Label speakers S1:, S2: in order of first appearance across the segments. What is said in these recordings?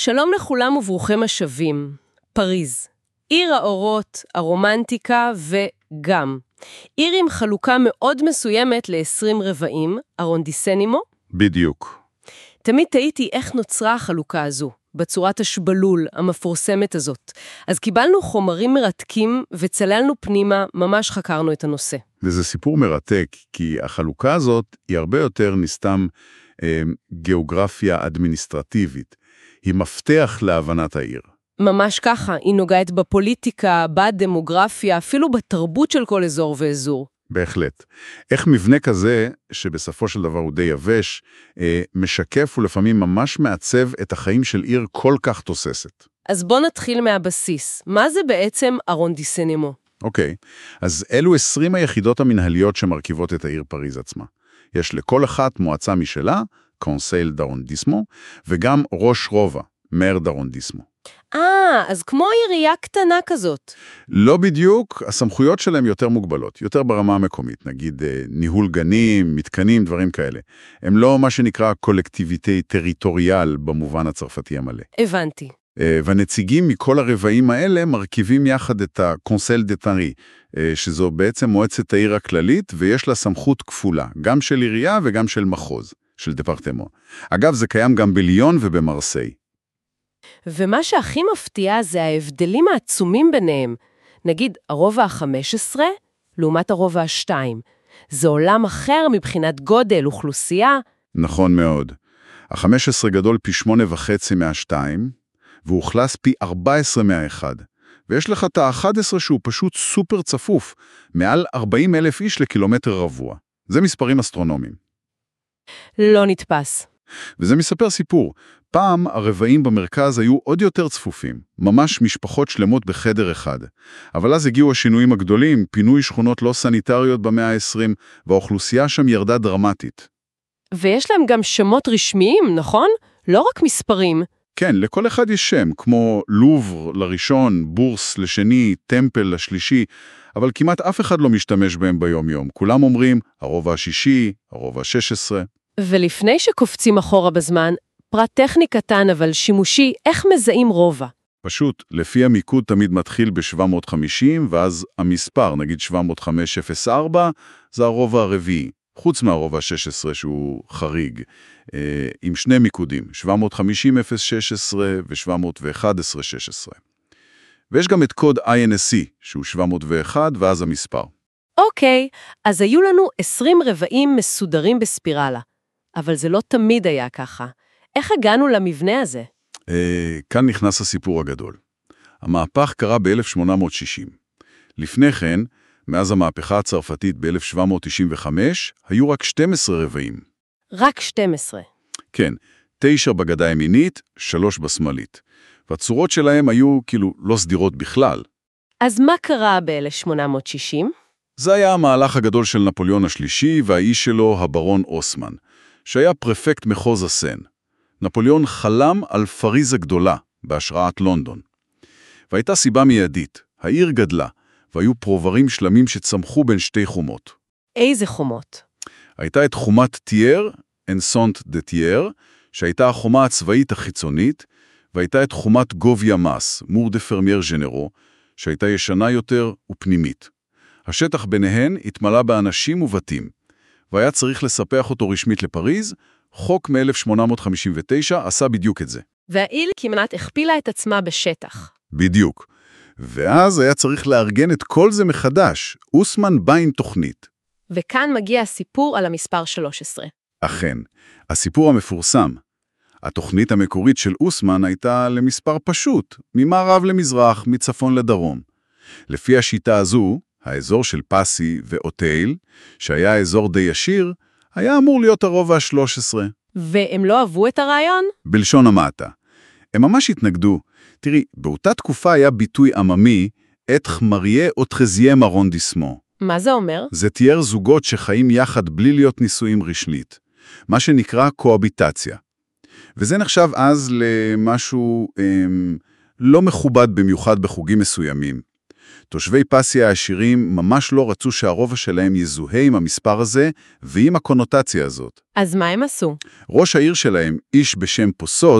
S1: שלום לכולם וברוכים השבים. פריז. עיר האורות, הרומנטיקה וגם. עיר עם חלוקה מאוד מסוימת ל-20 רבעים, ארונדיסנימו.
S2: בדיוק.
S1: תמיד תהיתי איך נוצרה החלוקה הזו, בצורת השבלול המפורסמת הזאת. אז קיבלנו חומרים מרתקים וצללנו פנימה, ממש חקרנו את הנושא.
S2: וזה סיפור מרתק, כי החלוקה הזאת היא הרבה יותר נסתם גיאוגרפיה אדמיניסטרטיבית. היא מפתח להבנת העיר.
S1: ממש ככה, היא נוגעת בפוליטיקה, בדמוגרפיה, אפילו בתרבות של כל אזור ואזור.
S2: בהחלט. איך מבנה כזה, שבסופו של דבר הוא די יבש, משקף ולפעמים ממש מעצב את החיים של עיר כל כך תוססת.
S1: אז בוא נתחיל מהבסיס. מה זה בעצם ארונדיסנימו?
S2: אוקיי, אז אלו 20 היחידות המנהליות שמרכיבות את העיר פריז עצמה. יש לכל אחת מועצה משלה, קונסייל ד'ארונדיסמו, וגם ראש רובע, מאיר ד'ארונדיסמו.
S1: אז כמו עירייה קטנה כזאת.
S2: לא בדיוק, הסמכויות שלהם יותר מוגבלות, יותר ברמה המקומית, נגיד ניהול גנים, מתקנים, דברים כאלה. הם לא מה שנקרא קולקטיביטי טריטוריאל במובן הצרפתי המלא.
S1: הבנתי.
S2: והנציגים מכל הרבעים האלה מרכיבים יחד את הקונסייל דה פארי, שזו בעצם מועצת העיר הכללית, ויש לה סמכות כפולה, גם של עירייה וגם של מחוז, של דפרטמו. אגב, זה קיים גם בליון ובמרסיי.
S1: ומה שהכי מפתיע זה ההבדלים העצומים ביניהם. נגיד, הרובע ה-15 לעומת הרובע ה-2. זה עולם אחר מבחינת גודל, אוכלוסייה.
S2: נכון מאוד. ה-15 גדול פי 8.5 מה-2, והוכלס פי 14 מה-1. ויש לך את ה-11 שהוא פשוט סופר צפוף, מעל 40,000 איש לקילומטר רבוע. זה מספרים אסטרונומיים.
S1: לא נתפס.
S2: וזה מספר סיפור. פעם הרבעים במרכז היו עוד יותר צפופים, ממש משפחות שלמות בחדר אחד. אבל אז הגיעו השינויים הגדולים, פינוי שכונות לא סניטריות במאה ה-20, והאוכלוסייה שם ירדה דרמטית.
S1: ויש להם גם שמות רשמיים, נכון? לא רק מספרים.
S2: כן, לכל אחד יש שם, כמו לובר לראשון, בורס לשני, טמפל לשלישי, אבל כמעט אף אחד לא משתמש בהם ביום-יום. כולם אומרים, הרובע השישי, הרובע ה-16.
S1: ולפני שקופצים אחורה בזמן, פרט טכני קטן אבל שימושי, איך מזהים רובע?
S2: פשוט, לפי המיקוד תמיד מתחיל ב-750, ואז המספר, נגיד 70504, זה הרובע הרביעי, חוץ מהרובע ה-16 שהוא חריג, עם שני מיקודים, 750-016 ו-711-16. ויש גם את קוד INSC, שהוא 701, ואז המספר.
S1: אוקיי, אז היו לנו 20 רבעים מסודרים בספירלה, אבל זה לא תמיד היה ככה. איך הגענו למבנה הזה?
S2: כאן נכנס הסיפור הגדול. המהפך קרה ב-1860. לפני כן, מאז המהפכה הצרפתית ב-1795, היו רק 12 רבעים.
S1: רק 12.
S2: כן, 9 בגדה הימינית, 3 בשמאלית. והצורות שלהם היו כאילו לא סדירות בכלל.
S1: אז מה קרה ב-1860?
S2: זה היה המהלך הגדול של נפוליאון השלישי והאיש שלו, הברון אוסמן, שהיה פרפקט מחוז הסן. נפוליאון חלם על פריז הגדולה, בהשראת לונדון. והייתה סיבה מיידית, העיר גדלה, והיו פרוברים שלמים שצמחו בין שתי חומות.
S1: איזה חומות?
S2: הייתה את חומת טייר, אנסונט דה טייר, שהייתה החומה הצבאית החיצונית, והייתה את חומת גוביה מס, מור דה פרמייר ז'נרו, שהייתה ישנה יותר ופנימית. השטח ביניהן התמלא באנשים ובתים, והיה צריך לספח אותו רשמית לפריז, חוק מ-1859 עשה בדיוק את זה.
S1: והעיר כמעט הכפילה את עצמה בשטח.
S2: בדיוק. ואז היה צריך לארגן את כל זה מחדש. אוסמן בא עם תוכנית.
S1: וכאן מגיע הסיפור על המספר 13.
S2: אכן, הסיפור המפורסם. התוכנית המקורית של אוסמן הייתה למספר פשוט, ממערב למזרח, מצפון לדרום. לפי השיטה הזו, האזור של פאסי ואוטייל, שהיה אזור די ישיר, היה אמור להיות הרובע ה-13.
S1: והם לא אהבו את הרעיון?
S2: בלשון המעטה. הם ממש התנגדו. תראי, באותה תקופה היה ביטוי עממי, את חמריה או טרזיהם ארונדיסמו.
S1: מה זה אומר?
S2: זה תיאר זוגות שחיים יחד בלי להיות נישואים רשמית. מה שנקרא קואביטציה. וזה נחשב אז למשהו לא מכובד במיוחד בחוגים מסוימים. תושבי פאסי העשירים ממש לא רצו שהרובע שלהם יזוהה עם המספר הזה ועם הקונוטציה הזאת.
S1: אז מה הם עשו?
S2: ראש העיר שלהם, איש בשם פוסוז,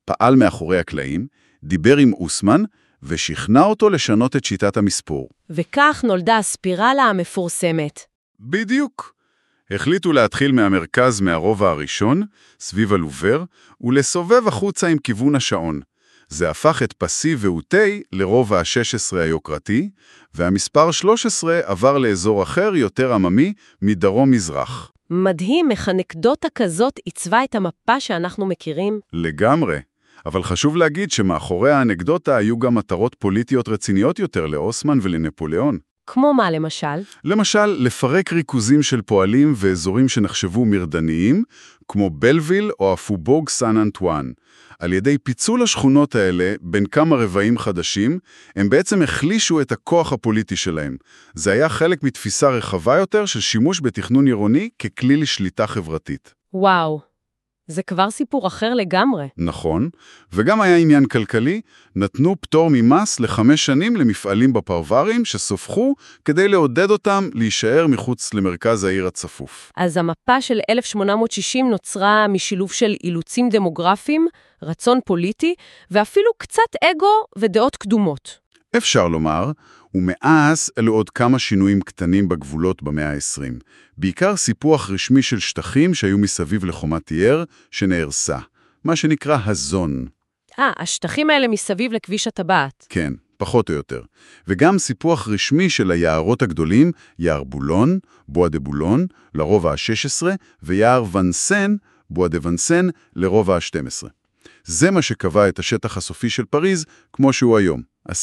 S2: פעל מאחורי הקלעים, דיבר עם אוסמן, ושכנע אותו לשנות את שיטת המספור.
S1: וכך נולדה הספירלה המפורסמת.
S2: בדיוק. החליטו להתחיל מהמרכז מהרובע הראשון, סביב הלובר, ולסובב החוצה עם כיוון השעון. זה הפך את פסי ואותי לרובע ה-16 היוקרתי, והמספר 13 עבר לאזור אחר יותר עממי מדרום-מזרח.
S1: מדהים איך אנקדוטה כזאת עיצבה את המפה שאנחנו מכירים.
S2: לגמרי. אבל חשוב להגיד שמאחורי האנקדוטה היו גם מטרות פוליטיות רציניות יותר לאוסמן ולנפוליאון.
S1: כמו מה למשל?
S2: למשל, לפרק ריכוזים של פועלים ואזורים שנחשבו מרדניים, כמו בלוויל או הפובוג סן אנטואן. על ידי פיצול השכונות האלה בין כמה רבעים חדשים, הם בעצם החלישו את הכוח הפוליטי שלהם. זה היה חלק מתפיסה רחבה יותר של שימוש בתכנון עירוני ככלי לשליטה חברתית.
S1: וואו, זה כבר סיפור אחר לגמרי.
S2: נכון, וגם היה עניין כלכלי, נתנו פטור ממס ל5 שנים למפעלים בפרברים שסופחו כדי לעודד אותם להישאר מחוץ למרכז העיר הצפוף.
S1: אז המפה של 1860 נוצרה משילוב של אילוצים דמוגרפיים, רצון פוליטי, ואפילו קצת אגו ודעות קדומות.
S2: אפשר לומר, ומאז אלו עוד כמה שינויים קטנים בגבולות במאה ה-20. בעיקר סיפוח רשמי של שטחים שהיו מסביב לחומת תיאר שנהרסה, מה שנקרא הזון.
S1: השטחים האלה מסביב לכביש הטבעת.
S2: כן, פחות או יותר. וגם סיפוח רשמי של היערות הגדולים, יער בולון, בואה דה בולון, לרובע ה-16, ויער ונסן, בואה דה ונסן, לרובע ה-12. זה מה שקבע את השטח הסופי של פריז כמו שהוא היום,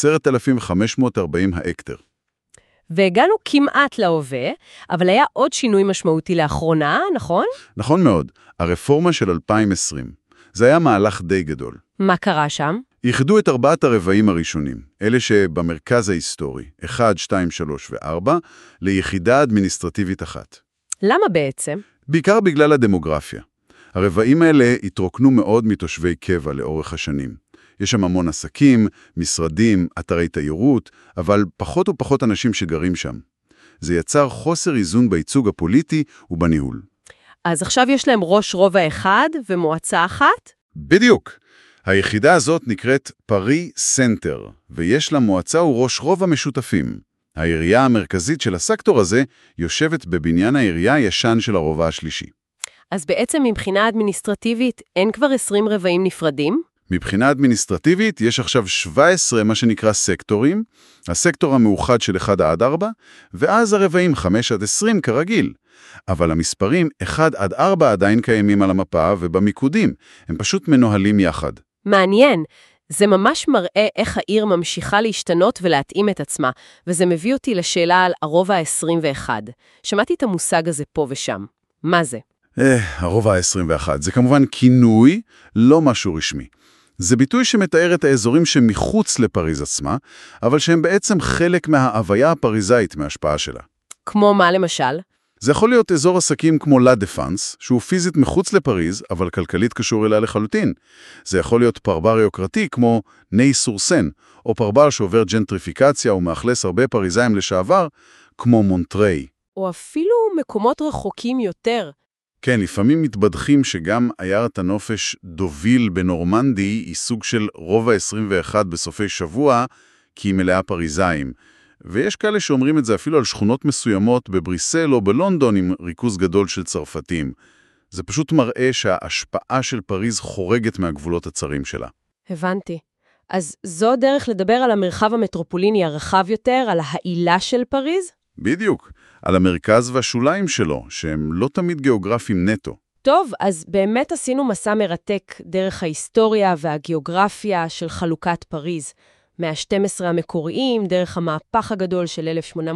S2: 10,540 ההקטר.
S1: והגענו כמעט להווה, אבל היה עוד שינוי משמעותי לאחרונה, נכון?
S2: נכון מאוד, הרפורמה של 2020. זה היה מהלך די גדול.
S1: מה קרה שם?
S2: ייחדו את 4 הרבעים הראשונים, אלה שבמרכז ההיסטורי, 1, 2, 3 ו-4, ליחידה אדמיניסטרטיבית אחת.
S1: למה בעצם?
S2: בעיקר בגלל הדמוגרפיה. הרבעים האלה התרוקנו מאוד מתושבי קבע לאורך השנים. יש שם המון עסקים, משרדים, אתרי תיירות, אבל פחות ופחות אנשים שגרים שם. זה יצר חוסר איזון בייצוג הפוליטי ובניהול.
S1: אז עכשיו יש להם ראש רובע אחד ומועצה אחת?
S2: בדיוק. היחידה הזאת נקראת פרי סנטר, ויש לה מועצה וראש רובע משותפים. העירייה המרכזית של הסקטור הזה יושבת בבניין העירייה הישן של הרובע השלישי.
S1: אז בעצם מבחינה אדמיניסטרטיבית אין כבר 20 רבעים נפרדים?
S2: מבחינה אדמיניסטרטיבית יש עכשיו 17 מה שנקרא סקטורים, הסקטור המאוחד של 1 עד 4, ואז הרבעים 5 עד 20 כרגיל. אבל המספרים 1 עד 4 עדיין קיימים על המפה ובמיקודים, הם פשוט מנוהלים יחד.
S1: מעניין. זה ממש מראה איך העיר ממשיכה להשתנות ולהתאים את עצמה, וזה מביא אותי לשאלה על הרובע ה-21. שמעתי את המושג הזה פה ושם. מה זה?
S2: הרובע ה-21. זה כמובן כינוי, לא משהו רשמי. זה ביטוי שמתאר את האזורים שמחוץ לפריז עצמה, אבל שהם בעצם חלק מההוויה הפריזאית מההשפעה שלה.
S1: כמו מה למשל?
S2: זה יכול להיות אזור עסקים כמו לה דפנס, שהוא פיזית מחוץ לפריז, אבל כלכלית קשור אליה לחלוטין. זה יכול להיות פרבר יוקרתי כמו ני סורסן, או פרבר שעובר ג'נטריפיקציה ומאכלס הרבה פריזאים לשעבר, כמו מונטריי.
S1: או אפילו מקומות רחוקים יותר.
S2: כן, לפעמים מתבדחים שגם עיירת הנופש דוביל בנורמנדי היא סוג של רובע 21 בסופי שבוע, כי היא מלאה פריזאים. ויש כאלה שאומרים את זה אפילו על שכונות מסוימות בבריסל או בלונדון עם ריכוז גדול של צרפתים. זה פשוט מראה שההשפעה של פריז חורגת מהגבולות הצרים שלה.
S1: הבנתי. אז זו דרך לדבר על המרחב המטרופוליני הרחב יותר, על העילה של פריז?
S2: בדיוק, על המרכז והשוליים שלו, שהם לא תמיד גיאוגרפיים נטו.
S1: טוב, אז באמת עשינו מסע מרתק דרך ההיסטוריה והגיאוגרפיה של חלוקת פריז. מה-12 המקוריים, דרך המהפך הגדול של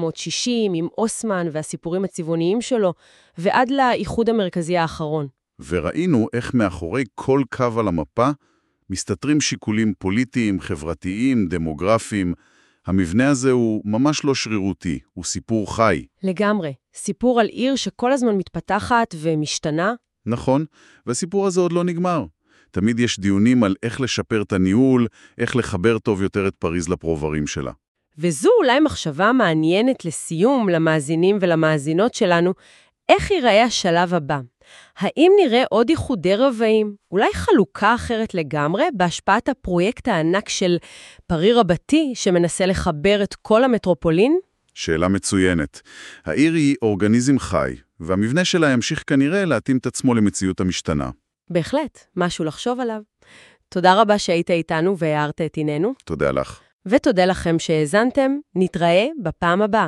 S1: 1860 עם אוסמן והסיפורים הצבעוניים שלו, ועד לאיחוד המרכזי האחרון.
S2: וראינו איך מאחורי כל קו על המפה מסתתרים שיקולים פוליטיים, חברתיים, דמוגרפיים. המבנה הזה הוא ממש לא שרירותי, הוא סיפור חי.
S1: לגמרי. סיפור על עיר שכל הזמן מתפתחת ומשתנה.
S2: נכון, והסיפור הזה עוד לא נגמר. תמיד יש דיונים על איך לשפר את הניהול, איך לחבר טוב יותר את פריז לפרברים שלה.
S1: וזו אולי מחשבה מעניינת לסיום למאזינים ולמאזינות שלנו, איך ייראה השלב הבא? האם נראה עוד איחודי רבעים? אולי חלוקה אחרת לגמרי בהשפעת הפרויקט הענק של פארי רבתי שמנסה לחבר את כל המטרופולין?
S2: שאלה מצוינת. העיר היא אורגניזם חי, והמבנה שלה ימשיך כנראה להתאים את עצמו למציאות המשתנה.
S1: בהחלט, משהו לחשוב עליו. תודה רבה שהיית איתנו והערת את עינינו.
S2: תודה לך.
S1: ותודה לכם שהאזנתם, נתראה בפעם הבאה.